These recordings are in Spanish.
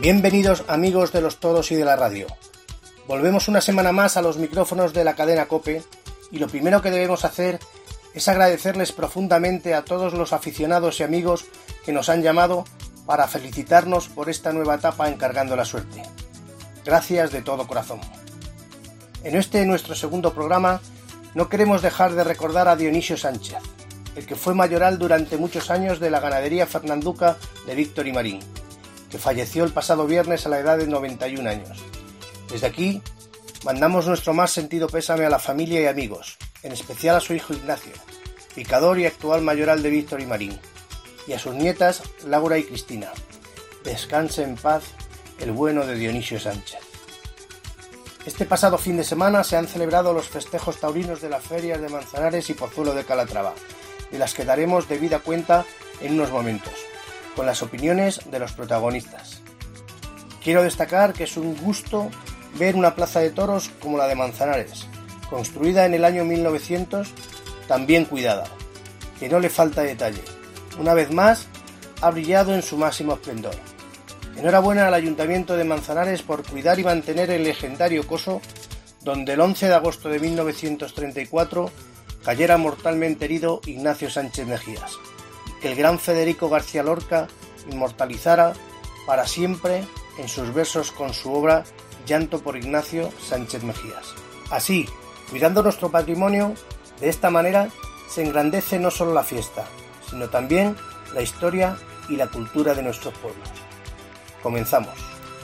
Bienvenidos amigos de los toros y de la radio. Volvemos una semana más a los micrófonos de la cadena COPE y lo primero que debemos hacer es agradecerles profundamente a todos los aficionados y amigos que nos han llamado para felicitarnos por esta nueva etapa en Cargando la Suerte. Gracias de todo corazón. En este nuestro segundo programa no queremos dejar de recordar a Dionisio Sánchez, el que fue mayoral durante muchos años de la ganadería Fernanduca de Víctor y Marín, que falleció el pasado viernes a la edad de 91 años. Desde aquí mandamos nuestro más sentido pésame a la familia y amigos, en especial a su hijo Ignacio, picador y actual mayoral de Víctor y Marín, y a sus nietas Laura y Cristina. Descanse en paz el bueno de Dionisio Sánchez. Este pasado fin de semana se han celebrado los festejos taurinos de las ferias de Manzanares y Pozuelo de Calatrava, de las que daremos debida cuenta en unos momentos, con las opiniones de los protagonistas. Quiero destacar que es un gusto ver una plaza de toros como la de Manzanares, construida en el año 1900, tan bien cuidada, que no le falta detalle. Una vez más, ha brillado en su máximo esplendor. Enhorabuena al Ayuntamiento de Manzanares por cuidar y mantener el legendario coso donde el 11 de agosto de 1934 cayera mortalmente herido Ignacio Sánchez Mejías, que el gran Federico García Lorca inmortalizara para siempre en sus versos con su obra Llanto por Ignacio Sánchez Mejías. Así, cuidando nuestro patrimonio, de esta manera se engrandece no solo la fiesta, sino también la historia y la cultura de nuestros pueblos. Comenzamos.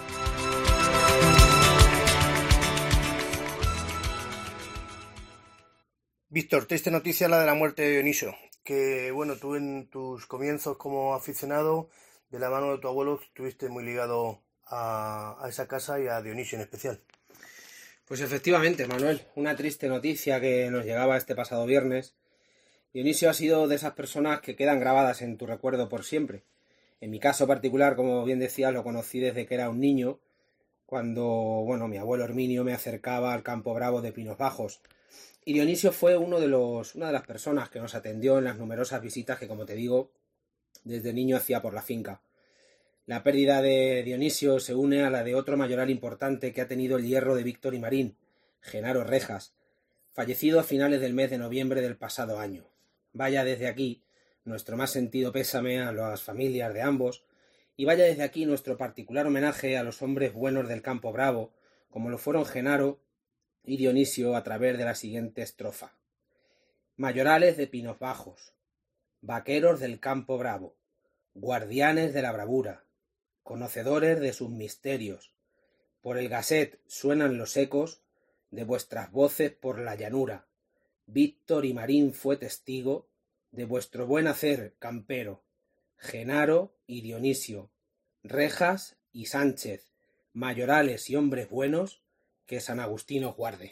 Víctor, triste noticia la de la muerte de Dionisio, que bueno, tú en tus comienzos como aficionado, de la mano de tu abuelo, estuviste muy ligado a esa casa y a Dionisio en especial. Pues efectivamente, Manuel, una triste noticia que nos llegaba este pasado viernes. Dionisio ha sido de esas personas que quedan grabadas en tu recuerdo por siempre. En mi caso particular, como bien decías, lo conocí desde que era un niño, cuando, mi abuelo Herminio me acercaba al Campo Bravo de Pinos Bajos. Y Dionisio fue una de las personas que nos atendió en las numerosas visitas que, como te digo, desde niño hacía por la finca. La pérdida de Dionisio se une a la de otro mayoral importante que ha tenido el hierro de Víctor y Marín, Genaro Rejas, fallecido a finales del mes de noviembre del pasado año. Vaya desde aquí nuestro más sentido pésame a las familias de ambos, y vaya desde aquí nuestro particular homenaje a los hombres buenos del Campo Bravo, como lo fueron Genaro y Dionisio, a través de la siguiente estrofa. Mayorales de Pinos Bajos, vaqueros del Campo Bravo, guardianes de la bravura, conocedores de sus misterios, por el Gasset suenan los ecos de vuestras voces por la llanura. Víctor y Marín fue testigo de vuestro buen hacer, campero, Genaro y Dionisio, Rejas y Sánchez, mayorales y hombres buenos, que San Agustín os guarde.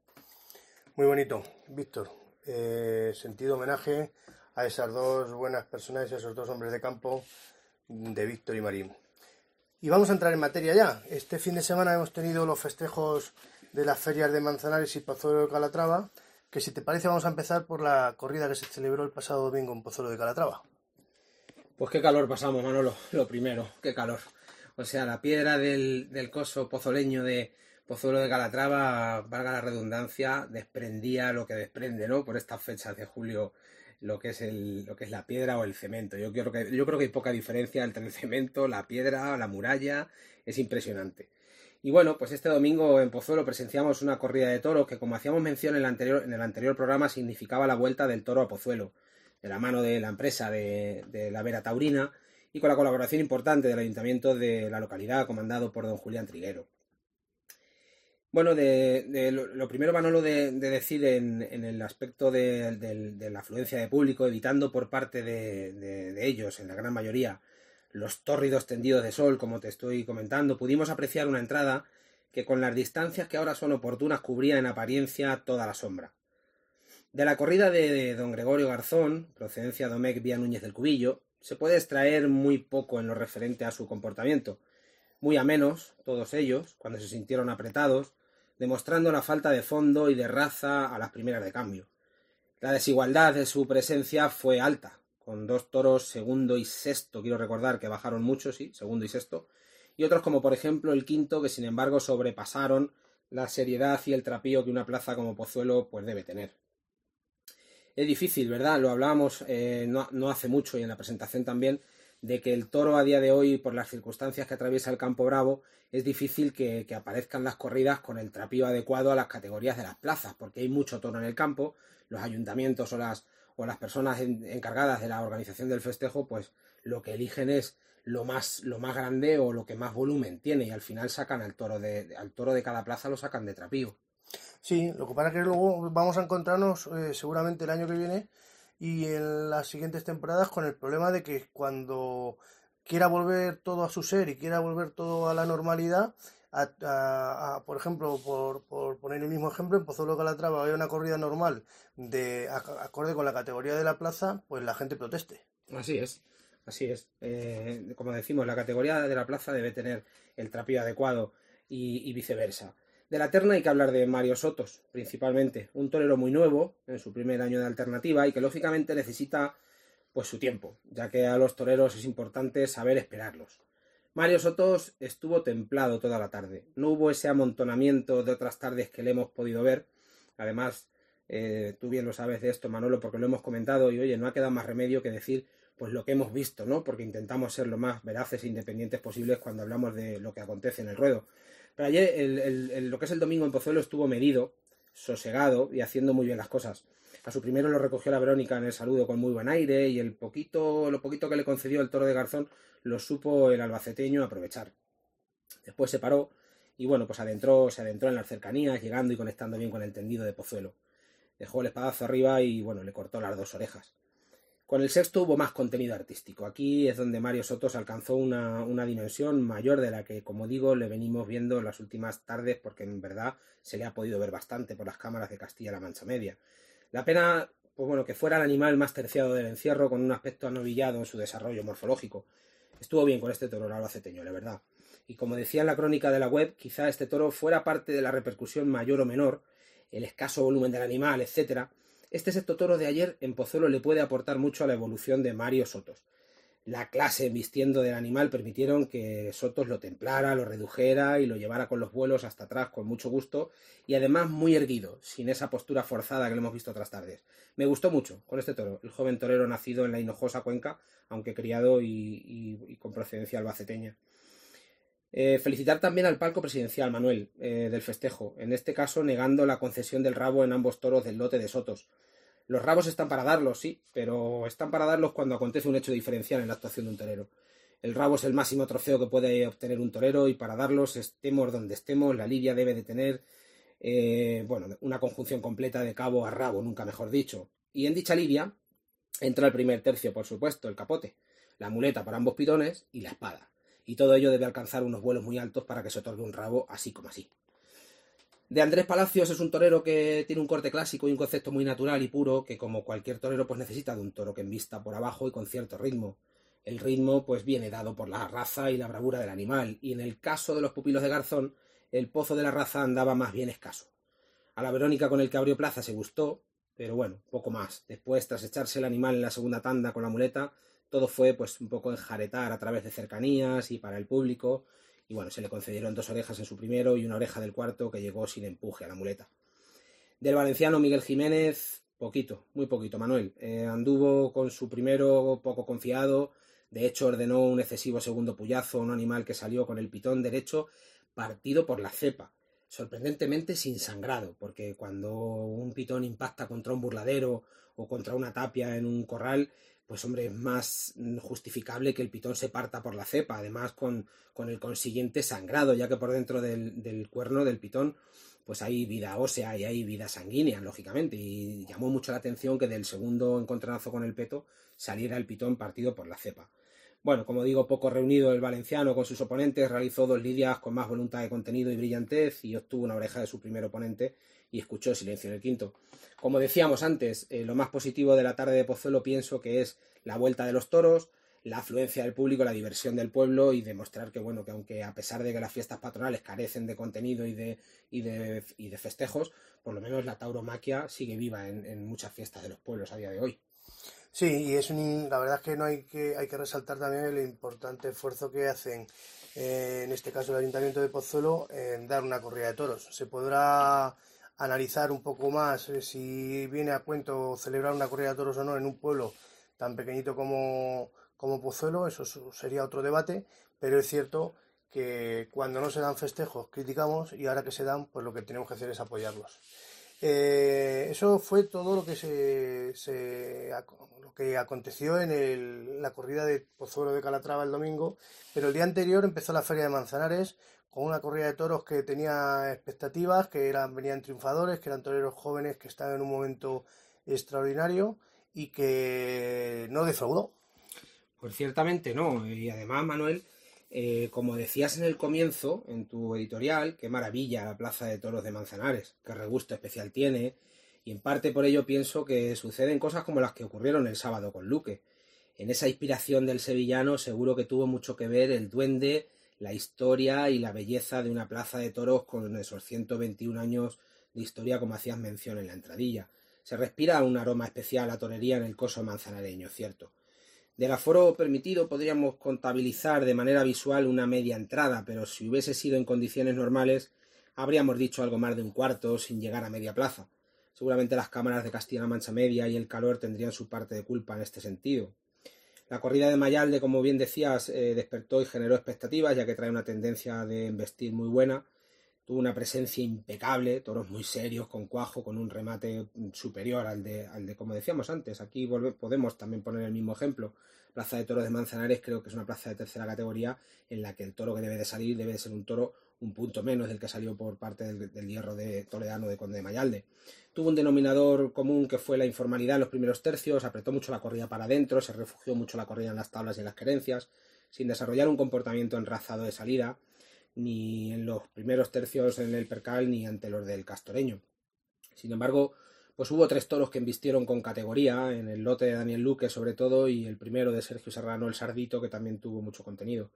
Muy bonito, Víctor. Sentido homenaje a esas dos buenas personas, a esos dos hombres de campo de Víctor y Marín. Y vamos a entrar en materia ya. Este fin de semana hemos tenido los festejos de las ferias de Manzanares y Pozuelo de Calatrava, que si te parece vamos a empezar por la corrida que se celebró el pasado domingo en Pozuelo de Calatrava. Pues qué calor pasamos, Manolo, lo primero, qué calor. O sea, la piedra del coso pozoleño de Pozuelo de Calatrava, valga la redundancia, desprendía lo que desprende, ¿no? Por estas fechas de julio, lo que es la piedra o el cemento. Yo creo que hay poca diferencia entre el cemento, la piedra, la muralla, es impresionante. Y bueno, pues este domingo en Pozuelo presenciamos una corrida de toros que, como hacíamos mención en el anterior programa, significaba la vuelta del toro a Pozuelo, de la mano de la empresa de la Vera Taurina y con la colaboración importante del ayuntamiento de la localidad, comandado por don Julián Triguero. Bueno, lo primero, Manolo, de decir en el aspecto de la afluencia de público, evitando por parte de ellos, en la gran mayoría, los tórridos tendidos de sol, como te estoy comentando, pudimos apreciar una entrada que con las distancias que ahora son oportunas cubría en apariencia toda la sombra. De la corrida de don Gregorio Garzón, procedencia Domecq vía Núñez del Cubillo, se puede extraer muy poco en lo referente a su comportamiento, muy amenos, todos ellos, cuando se sintieron apretados, demostrando la falta de fondo y de raza a las primeras de cambio. La desigualdad de su presencia fue alta, con dos toros segundo y sexto, quiero recordar que bajaron mucho, sí, segundo y sexto, y otros como por ejemplo el Quinto, que sin embargo sobrepasaron la seriedad y el trapío que una plaza como Pozuelo pues debe tener. Es difícil, ¿verdad? Lo hablábamos no hace mucho y en la presentación también, de que el toro a día de hoy, por las circunstancias que atraviesa el Campo Bravo, es difícil que aparezcan las corridas con el trapío adecuado a las categorías de las plazas, porque hay mucho toro en el campo, los ayuntamientos o las personas encargadas de la organización del festejo, pues lo que eligen es lo más grande o lo que más volumen tiene, y al final sacan al toro de cada plaza, lo sacan de trapío. Sí, lo que pasa es que luego vamos a encontrarnos seguramente el año que viene y en las siguientes temporadas con el problema de que cuando quiera volver todo a su ser y quiera volver todo a la normalidad, por ejemplo, por poner el mismo ejemplo, en Pozuelo de Calatrava hay una corrida normal acorde con la categoría de la plaza, pues la gente proteste. Así es, así es. Como decimos, la categoría de la plaza debe tener el trapío adecuado y viceversa. De la terna hay que hablar de Mario Sotos, principalmente. Un torero muy nuevo, en su primer año de alternativa, y que lógicamente necesita pues su tiempo, ya que a los toreros es importante saber esperarlos. Mario Sotos estuvo templado toda la tarde. No hubo ese amontonamiento de otras tardes que le hemos podido ver. Además, tú bien lo sabes de esto, Manolo, porque lo hemos comentado y oye, no ha quedado más remedio que decir pues lo que hemos visto, ¿no? Porque intentamos ser lo más veraces e independientes posibles cuando hablamos de lo que acontece en el ruedo. Pero ayer, lo que es el domingo en Pozuelo, estuvo medido, sosegado y haciendo muy bien las cosas. A su primero lo recogió la Verónica en el saludo con muy buen aire y lo poquito que le concedió el toro de Garzón lo supo el albaceteño aprovechar. Después se paró y bueno, pues se adentró en las cercanías, llegando y conectando bien con el tendido de Pozuelo. Dejó el espadazo arriba y bueno, le cortó las dos orejas. Con el sexto hubo más contenido artístico. Aquí es donde Mario Sotos alcanzó una dimensión mayor de la que, como digo, le venimos viendo en las últimas tardes, porque en verdad se le ha podido ver bastante por las cámaras de Castilla-La Mancha Media. La pena, pues bueno, que fuera el animal más terciado del encierro, con un aspecto anovillado en su desarrollo morfológico. Estuvo bien con este toro el albaceteño, la verdad. Y como decía en la crónica de la web, quizá este toro fuera parte de la repercusión mayor o menor, el escaso volumen del animal, etcétera. Este sexto toro de ayer en Pozuelo le puede aportar mucho a la evolución de Mario Sotos. La clase vistiendo del animal permitieron que Sotos lo templara, lo redujera y lo llevara con los vuelos hasta atrás con mucho gusto y además muy erguido, sin esa postura forzada que lo hemos visto otras tardes. Me gustó mucho con este toro, el joven torero nacido en la Hinojosa Cuenca, aunque criado y con procedencia albaceteña. Felicitar también al palco presidencial, Manuel, del festejo, en este caso negando la concesión del rabo en ambos toros del lote de Sotos. Los rabos están para darlos, sí, pero están para darlos cuando acontece un hecho diferencial en la actuación de un torero. El rabo es el máximo trofeo que puede obtener un torero y para darlos, estemos donde estemos, la lidia debe de tener una conjunción completa de cabo a rabo, nunca mejor dicho. Y en dicha lidia entra el primer tercio, por supuesto, el capote, la muleta para ambos pidones y la espada. Y todo ello debe alcanzar unos vuelos muy altos para que se otorgue un rabo así como así. De Andrés Palacios es un torero que tiene un corte clásico y un concepto muy natural y puro, que como cualquier torero pues necesita de un toro que embista por abajo y con cierto ritmo. El ritmo pues viene dado por la raza y la bravura del animal, y en el caso de los pupilos de Garzón, el pozo de la raza andaba más bien escaso. A la Verónica con el que abrió plaza se gustó, pero bueno, poco más. Después, tras echarse el animal en la segunda tanda con la muleta, todo fue pues un poco enjaretar a través de cercanías y para el público, y bueno, se le concedieron 2 orejas en su primero y 1 oreja del cuarto que llegó sin empuje a la muleta. Del valenciano Miguel Jiménez, poquito, muy poquito, Manuel. Anduvo con su primero poco confiado, de hecho ordenó un excesivo segundo puyazo a un animal que salió con el pitón derecho partido por la cepa, sorprendentemente sin sangrado, porque cuando un pitón impacta contra un burladero o contra una tapia en un corral, pues hombre, es más justificable que el pitón se parta por la cepa, además con el consiguiente sangrado, ya que por dentro del cuerno del pitón pues hay vida ósea y hay vida sanguínea, lógicamente, y llamó mucho la atención que del segundo encontronazo con el peto saliera el pitón partido por la cepa. Bueno, como digo, poco reunido el valenciano con sus oponentes, realizó 2 lidias con más voluntad de contenido y brillantez y obtuvo una oreja de su primer oponente y escuchó silencio en el quinto. Como decíamos antes, lo más positivo de la tarde de Pozuelo pienso que es la vuelta de los toros, la afluencia del público, la diversión del pueblo y demostrar que bueno, que aunque a pesar de que las fiestas patronales carecen de contenido y de festejos, por lo menos la tauromaquia sigue viva en muchas fiestas de los pueblos a día de hoy. Sí, y la verdad es que hay que resaltar también el importante esfuerzo que hacen, en este caso el Ayuntamiento de Pozuelo, en dar una corrida de toros. Se podrá analizar un poco más si viene a cuento celebrar una corrida de toros o no en un pueblo tan pequeñito como Pozuelo, eso sería otro debate, pero es cierto que cuando no se dan festejos criticamos y ahora que se dan, pues lo que tenemos que hacer es apoyarlos. Eso fue todo lo que aconteció en la corrida de Pozuelo de Calatrava el domingo, pero el día anterior empezó la Feria de Manzanares con una corrida de toros que tenía expectativas, venían triunfadores, que eran toreros jóvenes que estaban en un momento extraordinario y que no defraudó. Pues ciertamente no, y además, Manuel, como decías en el comienzo, en tu editorial, qué maravilla la Plaza de Toros de Manzanares, qué regusto especial tiene, y en parte por ello pienso que suceden cosas como las que ocurrieron el sábado con Luque. En esa inspiración del sevillano seguro que tuvo mucho que ver el duende, la historia y la belleza de una plaza de toros con esos 121 años de historia, como hacías mención en la entradilla. Se respira un aroma especial a torería en el coso manzanareño, cierto. Del aforo permitido podríamos contabilizar de manera visual una media entrada, pero si hubiese sido en condiciones normales habríamos dicho algo más de un cuarto sin llegar a media plaza. Seguramente las cámaras de Castilla-La Mancha Media y el calor tendrían su parte de culpa en este sentido. La corrida de Mayalde, como bien decías, despertó y generó expectativas, ya que trae una tendencia de embestir muy buena. Tuvo una presencia impecable, toros muy serios, con cuajo, con un remate superior al de como decíamos antes. Aquí podemos también poner el mismo ejemplo. Plaza de Toros de Manzanares creo que es una plaza de tercera categoría en la que el toro que debe de salir debe de ser un toro un punto menos del que salió por parte del hierro de toledano de Conde de Mayalde. Tuvo un denominador común que fue la informalidad en los primeros tercios, apretó mucho la corrida para adentro, se refugió mucho la corrida en las tablas y en las querencias, sin desarrollar un comportamiento enrazado de salida, ni en los primeros tercios en el percal ni ante los del castoreño. Sin embargo, pues hubo 3 toros que embistieron con categoría, en el lote de Daniel Luque sobre todo, y el primero de Sergio Serrano, el Sardito, que también tuvo mucho contenido.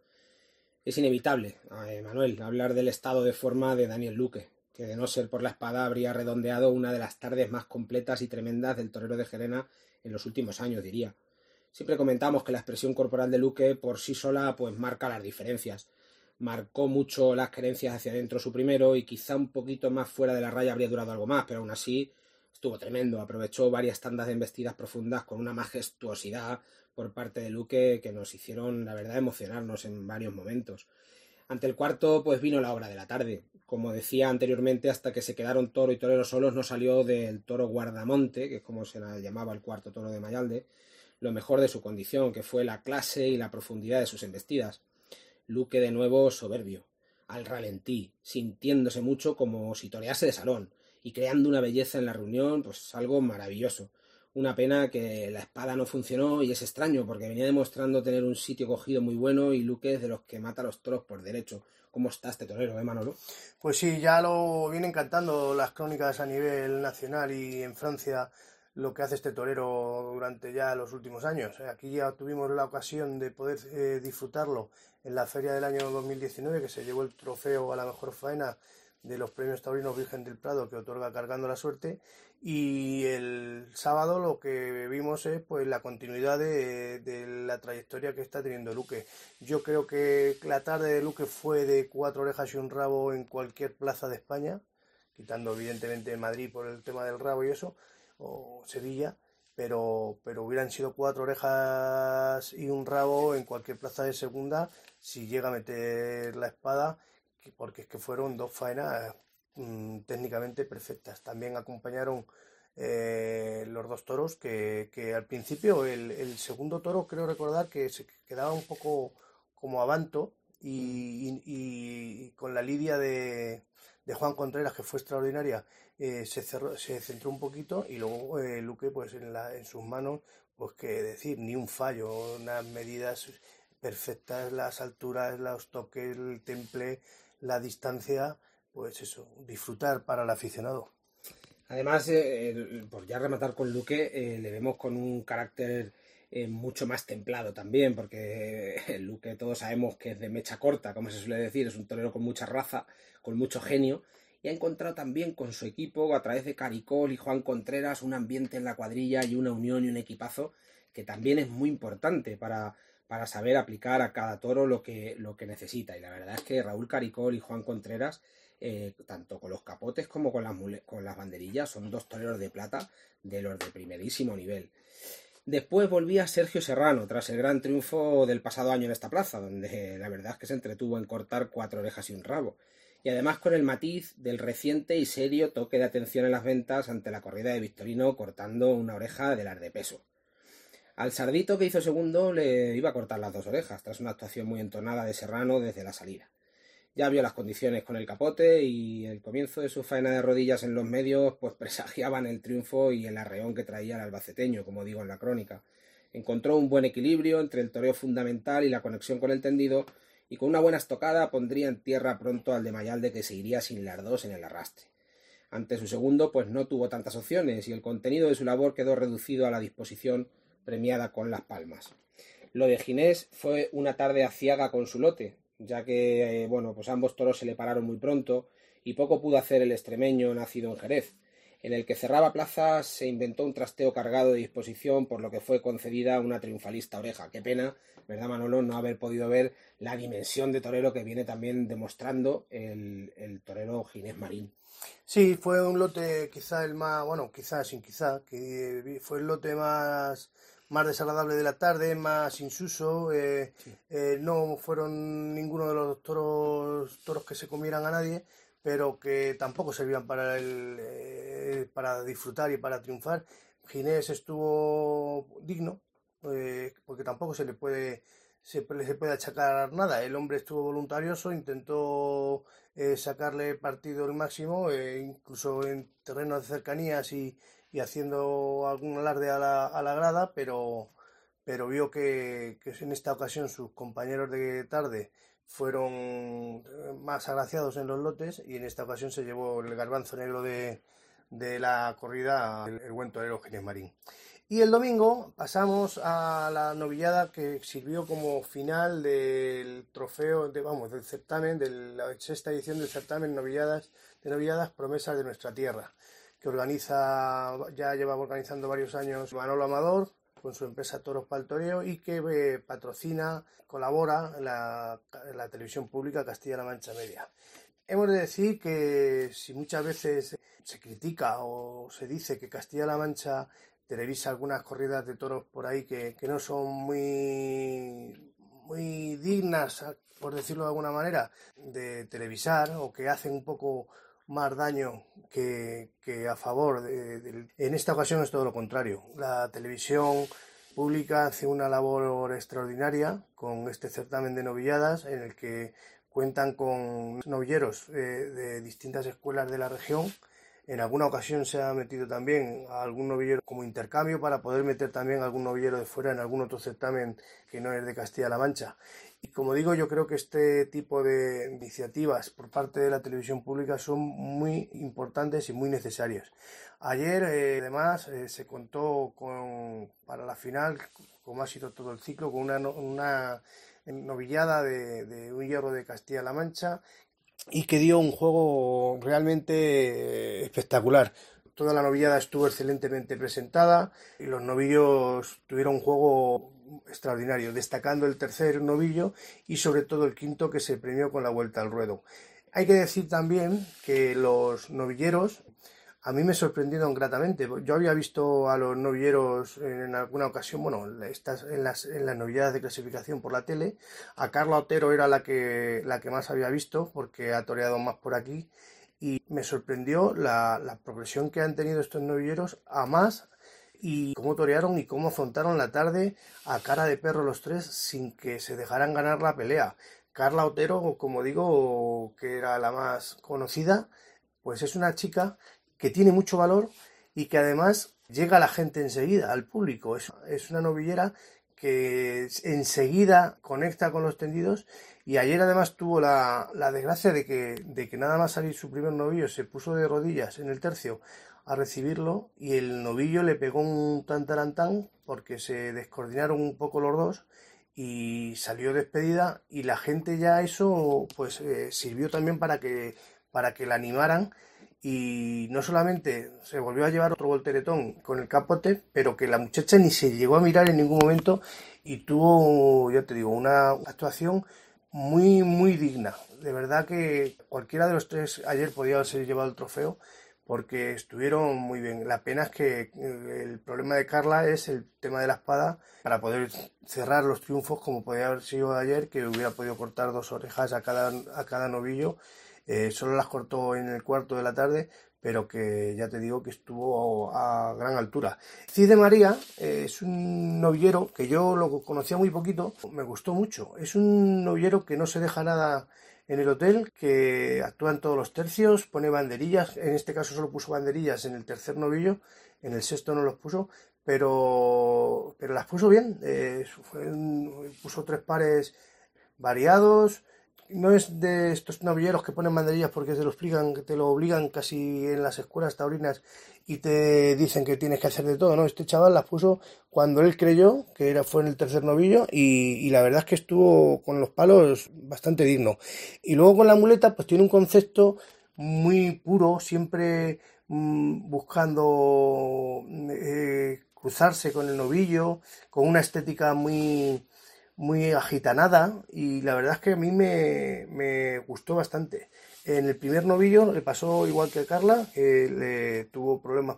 Es inevitable, Manuel, hablar del estado de forma de Daniel Luque, que de no ser por la espada habría redondeado una de las tardes más completas y tremendas del torero de Gerena en los últimos años, diría. Siempre comentamos que la expresión corporal de Luque por sí sola pues marca las diferencias. Marcó mucho las querencias hacia adentro su primero y quizá un poquito más fuera de la raya habría durado algo más, pero aún así estuvo tremendo. Aprovechó varias tandas de embestidas profundas con una majestuosidad por parte de Luque que nos hicieron, la verdad, emocionarnos en varios momentos. Ante el cuarto, pues vino la hora de la tarde. Como decía anteriormente, hasta que se quedaron toro y torero solos, no salió del toro guardamonte, que es como se la llamaba el cuarto toro de Mayalde, lo mejor de su condición, que fue la clase y la profundidad de sus embestidas. Luque de nuevo soberbio, al ralentí, sintiéndose mucho como si torease de salón, y creando una belleza en la reunión, pues algo maravilloso. Una pena que la espada no funcionó y es extraño, porque venía demostrando tener un sitio cogido muy bueno y Luque es de los que mata a los toros por derecho. ¿Cómo está este torero, Manolo? Pues sí, ya lo vienen cantando las crónicas a nivel nacional y en Francia lo que hace este torero durante ya los últimos años. Aquí ya tuvimos la ocasión de poder disfrutarlo en la feria del año 2019, que se llevó el trofeo a la mejor faena de los premios taurinos Virgen del Prado que otorga Cargando la Suerte, y el sábado lo que vimos es pues la continuidad de la trayectoria que está teniendo Luque. Yo creo que la tarde de Luque fue de 4 orejas y un rabo en cualquier plaza de España, quitando evidentemente Madrid por el tema del rabo y eso, o Sevilla, pero hubieran sido 4 orejas y un rabo en cualquier plaza de segunda si llega a meter la espada, porque es que fueron 2 faenas técnicamente perfectas. También acompañaron los 2 toros que al principio el segundo toro creo recordar que se quedaba un poco como avanto y con la lidia de Juan Contreras, que fue extraordinaria, se centró un poquito, y luego Luque pues en sus manos, pues qué decir, ni un fallo, unas medidas perfectas, las alturas, los toques, el temple, la distancia, pues eso, disfrutar para el aficionado. Además, por ya rematar con Luque, le vemos con un carácter mucho más templado también, porque Luque todos sabemos que es de mecha corta, como se suele decir, es un torero con mucha raza, con mucho genio, y ha encontrado también con su equipo, a través de Caricol y Juan Contreras, un ambiente en la cuadrilla y una unión y un equipazo que también es muy importante para saber aplicar a cada toro lo que necesita. Y la verdad es que Raúl Caricol y Juan Contreras, tanto con los capotes como con las banderillas, son dos toreros de plata de los de primerísimo nivel. Después volvía Sergio Serrano, tras el gran triunfo del pasado año en esta plaza, donde la verdad es que se entretuvo en cortar 4 orejas y un rabo. Y además con el matiz del reciente y serio toque de atención en las ventas ante la corrida de Victorino, cortando una oreja de las de peso. Al Sardito, que hizo segundo, le iba a cortar las 2 orejas, tras una actuación muy entonada de Serrano desde la salida. Ya vio las condiciones con el capote y el comienzo de su faena de rodillas en los medios pues presagiaban el triunfo y el arreón que traía el albaceteño, como digo en la crónica. Encontró un buen equilibrio entre el toreo fundamental y la conexión con el tendido, y con una buena estocada pondría en tierra pronto al de Mayalde, que se iría sin las 2 en el arrastre. Ante su segundo pues no tuvo tantas opciones y el contenido de su labor quedó reducido a la disposición premiada con las palmas. Lo de Ginés fue una tarde aciaga con su lote, ya que pues ambos toros se le pararon muy pronto y poco pudo hacer el extremeño nacido en Jerez. En el que cerraba plazas se inventó un trasteo cargado de disposición, por lo que fue concedida una triunfalista oreja. Qué pena, ¿verdad, Manolo?, no haber podido ver la dimensión de torero que viene también demostrando el torero Ginés Marín. Sí, fue un lote quizá el más, bueno, quizá sin quizá, que fue el lote más desagradable de la tarde, más insuso. Sí. No fueron ninguno de los toros que se comieran a nadie, pero que tampoco servían para disfrutar y para triunfar. Ginés estuvo digno, porque tampoco se le puede achacar nada. El hombre estuvo voluntarioso, intentó sacarle partido al máximo, incluso en terrenos de cercanías y haciendo algún alarde a la grada, pero vio que en esta ocasión sus compañeros de tarde fueron más agraciados en los lotes, y en esta ocasión se llevó el garbanzo negro de la corrida el buen torero Ginés Marín. Y el domingo pasamos a la novillada que sirvió como final del trofeo, del certamen, de la 6ª edición del certamen novilladas Promesas de Nuestra Tierra, que ya lleva organizando varios años Manolo Amador con su empresa Toros para el Toreo, y que colabora en la televisión pública Castilla-La Mancha Media. Hemos de decir que si muchas veces se critica o se dice que Castilla-La Mancha televisa algunas corridas de toros por ahí que no son muy dignas, por decirlo de alguna manera, de televisar, o que hacen un poco más daño que a favor. En esta ocasión es todo lo contrario. La televisión pública hace una labor extraordinaria con este certamen de novilladas, en el que cuentan con novilleros de distintas escuelas de la región. En alguna ocasión se ha metido también a algún novillero como intercambio, para poder meter también a algún novillero de fuera en algún otro certamen que no es de Castilla-La Mancha. Y como digo, yo creo que este tipo de iniciativas por parte de la televisión pública son muy importantes y muy necesarias. Ayer, además, se contó para la final, como ha sido todo el ciclo, con una novillada de un hierro de Castilla-La Mancha, y que dio un juego realmente espectacular. Toda la novillada estuvo excelentemente presentada y los novillos tuvieron un juego extraordinario, destacando el tercer novillo y sobre todo el quinto, que se premió con la vuelta al ruedo. Hay que decir también que los novilleros a mí me sorprendieron gratamente. Yo había visto a los novilleros en alguna ocasión, en las novilladas de clasificación por la tele. A Carla Otero era la que más había visto, porque ha toreado más por aquí, y me sorprendió la progresión que han tenido estos novilleros a más, y cómo torearon y cómo afrontaron la tarde a cara de perro los tres, sin que se dejaran ganar la pelea. Carla Otero, como digo, que era la más conocida, pues es una chica que tiene mucho valor y que además llega a la gente enseguida, al público. Es una novillera que enseguida conecta con los tendidos, y ayer además tuvo la desgracia de que nada más salir su primer novillo se puso de rodillas en el tercio a recibirlo, y el novillo le pegó un tantarantán porque se descoordinaron un poco los dos y salió despedida, y la gente ya eso pues sirvió también para que la animaran. y no solamente se volvió a llevar otro volteretón con el capote, pero que la muchacha ni se llegó a mirar en ningún momento y tuvo, ya te digo, una actuación muy, muy digna. De verdad que cualquiera de los tres ayer podía haberse llevado el trofeo porque estuvieron muy bien. La pena es que el problema de Carla es el tema de la espada para poder cerrar los triunfos como podía haber sido ayer, que hubiera podido cortar 2 orejas a cada novillo. Solo las cortó en el cuarto de la tarde, pero que ya te digo que estuvo a gran altura. Cid de María es un novillero que yo lo conocía muy poquito, me gustó mucho. Es un novillero que no se deja nada en el hotel, que actúa en todos los tercios, pone banderillas, en este caso solo puso banderillas en el tercer novillo, en el sexto no los puso, pero las puso bien, puso 3 pares variados. No es de estos novilleros que ponen banderillas porque te lo obligan casi en las escuelas taurinas y te dicen que tienes que hacer de todo, ¿no? Este chaval las puso cuando él creyó que fue en el tercer novillo y la verdad es que estuvo con los palos bastante digno. Y luego con la muleta pues tiene un concepto muy puro, siempre buscando cruzarse con el novillo, con una estética muy agitanada, y la verdad es que a mí me gustó bastante. En el primer novillo le pasó igual que a Carla, le tuvo problemas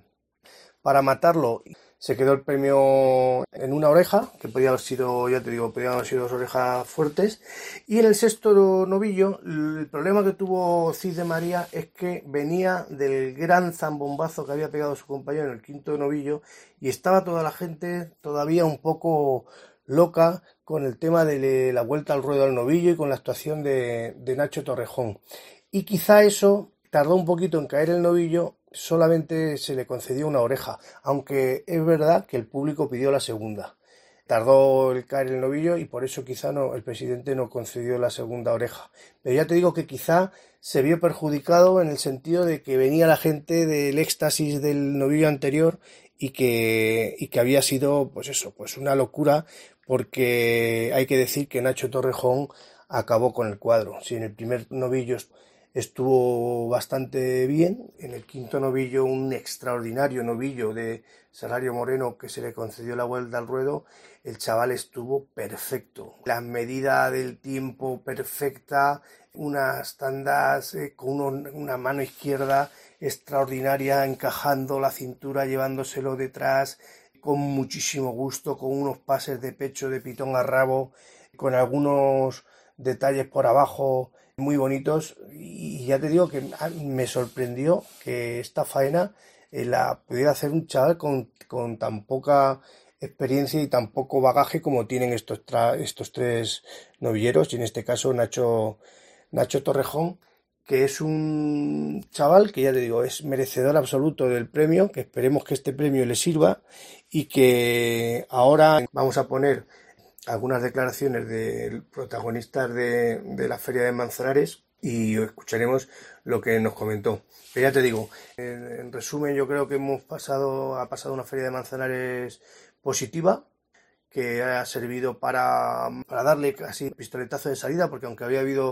para matarlo. Se quedó el premio en una oreja, que podía haber sido, ya te digo, podían haber sido 2 orejas fuertes. Y en el sexto novillo, el problema que tuvo Cid de María es que venía del gran zambombazo que había pegado su compañero en el quinto novillo y estaba toda la gente todavía un poco loca con el tema de la vuelta al ruedo al novillo y con la actuación de Nacho Torrejón. Y quizá eso tardó un poquito en caer el novillo, solamente se le concedió una oreja, aunque es verdad que el público pidió la segunda. Tardó el caer el novillo y por eso quizá el presidente no concedió la segunda oreja. Pero ya te digo que quizá se vio perjudicado en el sentido de que venía la gente del éxtasis del novillo anterior y que había sido pues una locura, porque hay que decir que Nacho Torrejón acabó con el cuadro. Si en el primer novillo estuvo bastante bien, en el quinto novillo un extraordinario novillo de Salario Moreno que se le concedió la vuelta al ruedo, el chaval estuvo perfecto. La medida del tiempo perfecta, unas tandas con una mano izquierda extraordinaria, encajando la cintura, llevándoselo detrás con muchísimo gusto, con unos pases de pecho de pitón a rabo, con algunos detalles por abajo muy bonitos, y ya te digo que me sorprendió que esta faena la pudiera hacer un chaval con tan poca experiencia y tan poco bagaje como tienen estos 3 novilleros, y en este caso Nacho Torrejón, que es un chaval que ya te digo es merecedor absoluto del premio, que esperemos que este premio le sirva, y que ahora vamos a poner algunas declaraciones de protagonistas de la Feria de Manzanares y escucharemos lo que nos comentó. Pero ya te digo, en resumen, yo creo que ha pasado una Feria de Manzanares positiva, que ha servido para darle casi pistoletazo de salida, porque aunque había habido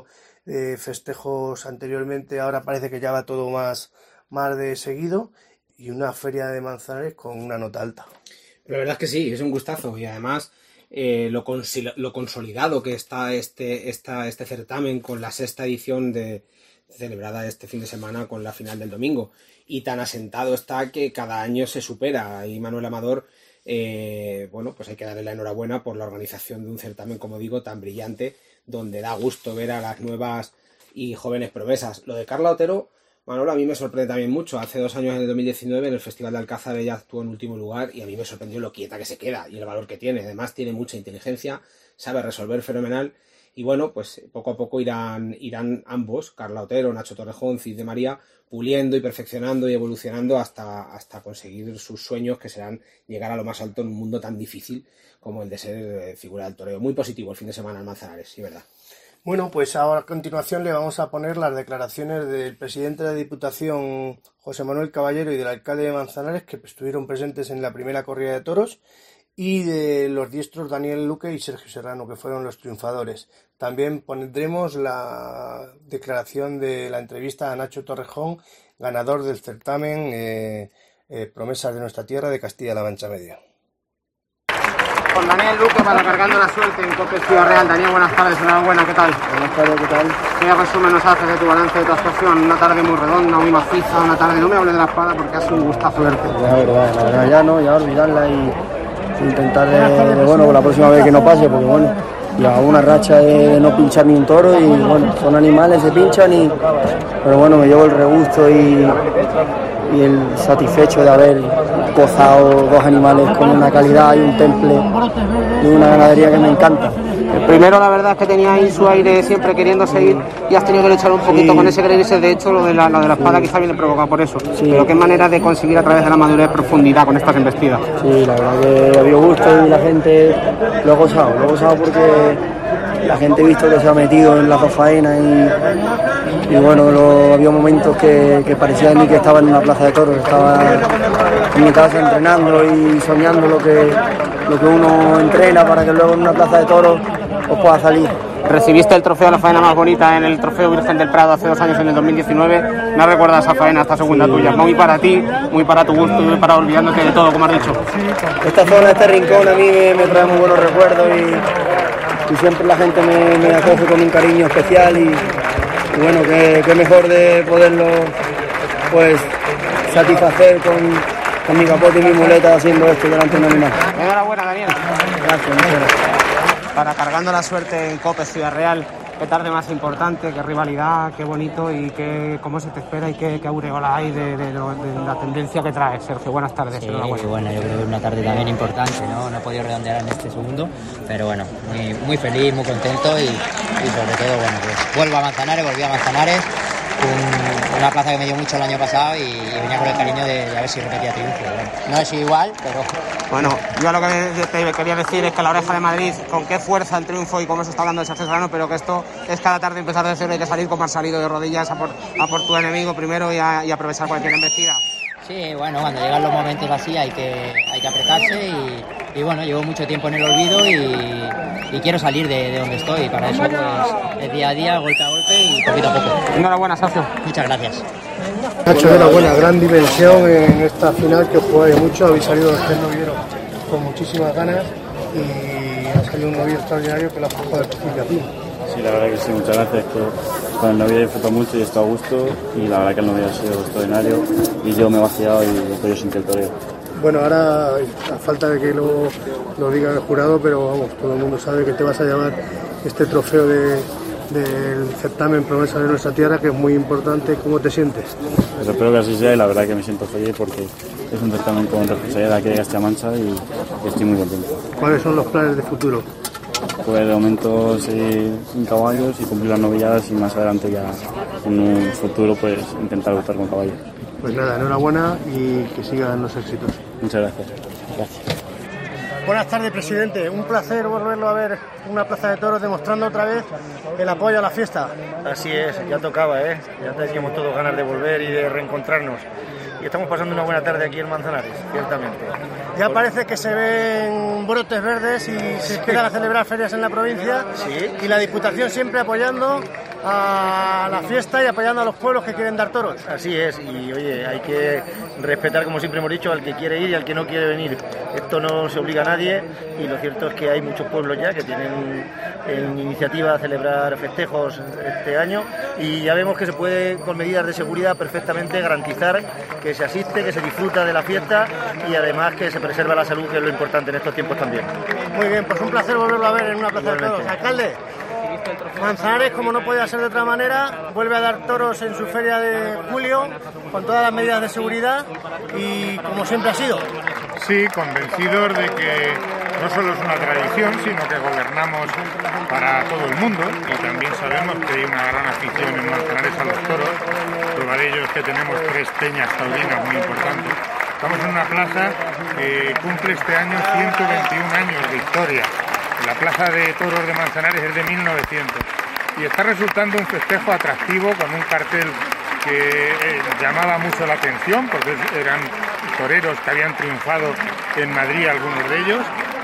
festejos anteriormente, ahora parece que ya va todo más de seguido, y una Feria de Manzanares con una nota alta. La verdad es que sí, es un gustazo, y además lo consolidado que está este certamen con la 6ª edición celebrada este fin de semana con la final del domingo, y tan asentado está que cada año se supera. Y Manuel Amador, pues hay que darle la enhorabuena por la organización de un certamen, como digo, tan brillante, donde da gusto ver a las nuevas y jóvenes promesas. Lo de Carla Otero, Manolo, a mí me sorprende también mucho. Hace 2 años, en el 2019, en el Festival de Alcázar, ella actuó en último lugar y a mí me sorprendió lo quieta que se queda y el valor que tiene. Además, tiene mucha inteligencia, sabe resolver fenomenal, y bueno, pues poco a poco irán ambos, Carla Otero, Nacho Torrejón, Cid de María, puliendo y perfeccionando y evolucionando hasta conseguir sus sueños, que serán llegar a lo más alto en un mundo tan difícil como el de ser figura del toreo. Muy positivo el fin de semana en Manzanares, sí, verdad. Bueno, pues ahora a continuación le vamos a poner las declaraciones del presidente de la Diputación, José Manuel Caballero, y del alcalde de Manzanares, que estuvieron presentes en la primera corrida de toros, y de los diestros Daniel Luque y Sergio Serrano, que fueron los triunfadores. También pondremos la declaración de la entrevista a Nacho Torrejón, ganador del certamen Promesas de nuestra tierra de Castilla-La Mancha Media. Con Daniel Luque para Cargando la Suerte en COPE Ciudad Real. Daniel, buenas tardes, enhorabuena, ¿qué tal? Buenas tardes, ¿qué tal? ¿Qué resumen nos haces de tu balance de tu actuación? Una tarde muy redonda, muy maciza, una tarde, no me hables de la espada porque ha sido un gustazo verte. La verdad, ya olvidarla y intentar bueno, la próxima vez que no pase, porque bueno, llevaba una racha de no pinchar ni un toro y bueno, son animales, se pinchan pero bueno, me llevo el regusto y el satisfecho de haber gozado dos animales con una calidad y un temple y una ganadería que me encanta. El primero, la verdad es que tenía ahí su aire siempre queriendo seguir y has tenido que luchar un poquito con ese querer irse. De hecho, lo de la espada quizá viene provocado por eso. Sí. Pero qué manera de conseguir a través de la madurez profundidad con estas embestidas. Sí, la verdad que había gusto y la gente lo ha gozado porque la gente ha visto que se ha metido en las dos faenas y bueno, había momentos que parecía a mí que estaba en una plaza de toros, estaba en mi casa entrenando y soñando lo que uno entrena para que luego en una plaza de toros pues pueda salir. Recibiste el trofeo de la faena más bonita en el Trofeo Virgen del Prado hace 2 años, en el 2019. ¿No recuerdas esa faena, esta segunda tuya? Muy para ti, muy para tu gusto y muy para olvidándote de todo, como has dicho. Esta zona, este rincón a mí me trae muy buenos recuerdos y siempre la gente me acoge con un cariño especial y bueno, qué mejor de poderlo pues satisfacer con mi capote y mi muleta haciendo esto delante de un animal. Enhorabuena, Daniel. Gracias, muchas gracias. Para Cargando la Suerte en COPE Ciudad Real, qué tarde más importante, qué rivalidad, qué bonito y cómo se te espera y qué aureola hay de la tendencia que trae. Sergio, buenas tardes. Sí, bueno, yo creo que es una tarde también importante, no he podido redondear en este segundo, pero bueno, muy feliz, muy contento y sobre todo, bueno, pues volví a Manzanares, una plaza que me dio mucho el año pasado y venía con el cariño de a ver si repetía triunfo. Bueno, no es igual, pero... Bueno, yo lo que te quería decir es que la Oreja de Madrid, con qué fuerza el triunfo y cómo se está hablando de Sergio Serrano, pero que esto es cada tarde empezar de cero, hay que salir como has salido de rodillas a por tu enemigo primero y aprovechar cualquier embestida. Sí, bueno, cuando llegan los momentos así hay que apretarse y bueno, llevo mucho tiempo en el olvido y quiero salir de donde estoy. Para eso pues es día a día, golpe a golpe y poquito a poco. Enhorabuena, Sergio. Muchas gracias. Nacho, enhorabuena, gran dimensión en esta final que os jugáis mucho, habéis salido los 3 novilleros con muchísimas ganas y ha salido un novillo extraordinario que lo ha jugado de principio a fin. Sí, la verdad que sí, muchas gracias. Con el novillo he disfrutado mucho y he estado a gusto y la verdad que el novillo ha sido extraordinario y yo me he vaciado y he podido sentir el toreo. Bueno, ahora a falta de que lo diga el jurado, pero vamos, todo el mundo sabe que te vas a llevar este trofeo del certamen Promesas de nuestra tierra, que es muy importante. ¿Cómo te sientes? Pues espero que así sea y la verdad que me siento feliz porque es un certamen con responsabilidad aquí de Castilla-La Mancha y estoy muy contento. ¿Cuáles son los planes de futuro? Pues de momento seguir sin caballos y cumplir las novilladas y más adelante ya en un futuro pues intentar luchar con caballos. Pues nada, enhorabuena y que sigan los éxitos. Muchas gracias. Gracias. Buenas tardes, presidente. Un placer volverlo a ver en una plaza de toros demostrando otra vez el apoyo a la fiesta. Así es, ya tocaba, ya teníamos todos ganas de volver y de reencontrarnos. Y estamos pasando una buena tarde aquí en Manzanares, ciertamente. Ya parece que se ven brotes verdes y se empiezan a celebrar ferias en la provincia. Sí. Y la Diputación siempre apoyando a la fiesta y apoyando a los pueblos que quieren dar toros. Así es, y oye, hay que respetar, como siempre hemos dicho, al que quiere ir y al que no quiere venir. Esto no se obliga a nadie y lo cierto es que hay muchos pueblos ya que tienen en iniciativa a celebrar festejos este año y ya vemos que se puede, con medidas de seguridad, perfectamente garantizar que se asiste, que se disfruta de la fiesta y además que se preserva la salud, que es lo importante en estos tiempos también. Muy bien, pues un placer volverlo a ver en una plaza de toros. Alcalde, Manzanares, como no podía ser de otra manera, vuelve a dar toros en su feria de julio con todas las medidas de seguridad y como siempre ha sido. Sí, convencidos de que no solo es una tradición, sino que gobernamos para todo el mundo y también sabemos que hay una gran afición en Manzanares a los toros. Prueba de ello es que tenemos 3 peñas taurinas muy importantes. Estamos en una plaza que cumple este año 121 años de historia. La plaza de toros de Manzanares es de 1900 y está resultando un festejo atractivo con un cartel que llamaba mucho la atención porque eran toreros que habían triunfado en Madrid, algunos de ellos,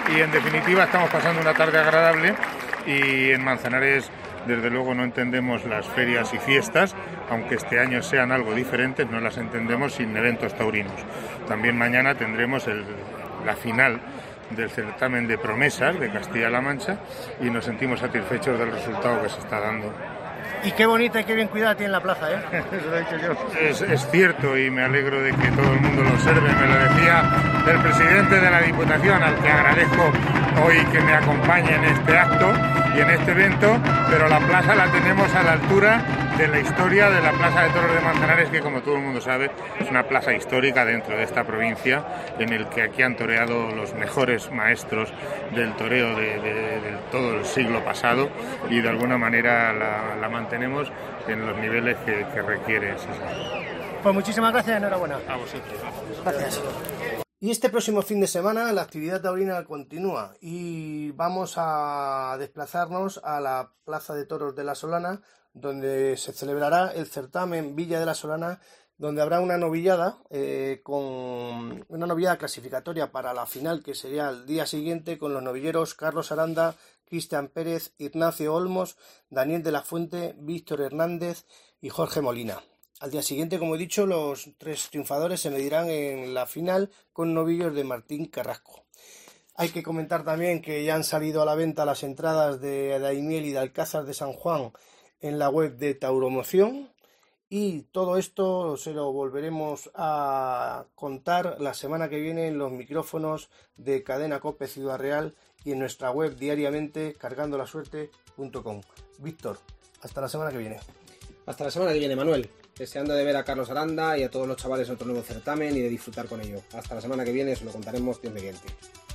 y en definitiva estamos pasando una tarde agradable y en Manzanares desde luego no entendemos las ferias y fiestas, aunque este año sean algo diferentes, no las entendemos sin eventos taurinos. También mañana tendremos la final del certamen de promesas de Castilla-La Mancha y nos sentimos satisfechos del resultado que se está dando. Y qué bonita y qué bien cuidada tiene la plaza, ¿eh? Eso lo he dicho yo. Es cierto y me alegro de que todo el mundo lo observe. Me lo decía el presidente de la Diputación, al que agradezco hoy que me acompañe en este acto y en este evento, pero la plaza la tenemos a la altura de la historia de la Plaza de Toros de Manzanares, que como todo el mundo sabe es una plaza histórica dentro de esta provincia, en el que aquí han toreado los mejores maestros del toreo de todo el siglo pasado y de alguna manera la mantenemos en los niveles que requiere. Sí. Pues muchísimas gracias y enhorabuena. A vosotros. Gracias. Y este próximo fin de semana la actividad taurina continúa y vamos a desplazarnos a la Plaza de Toros de La Solana, donde se celebrará el certamen Villa de La Solana, donde habrá una novillada con una novillada clasificatoria para la final, que sería el día siguiente, con los novilleros Carlos Aranda, Cristian Pérez, Ignacio Olmos, Daniel de la Fuente, Víctor Hernández y Jorge Molina. Al día siguiente, como he dicho, los 3 triunfadores se medirán en la final con novillos de Martín Carrasco. Hay que comentar también que ya han salido a la venta las entradas de Daimiel y de Alcázar de San Juan en la web de Tauromoción, y todo esto se lo volveremos a contar la semana que viene en los micrófonos de Cadena COPE Ciudad Real y en nuestra web diariamente cargandolasuerte.com. Víctor, hasta la semana que viene. Hasta la semana que viene, Manuel. Deseando de ver a Carlos Aranda y a todos los chavales en otro nuevo certamen y de disfrutar con ello. Hasta la semana que viene, se lo contaremos Dios mediante.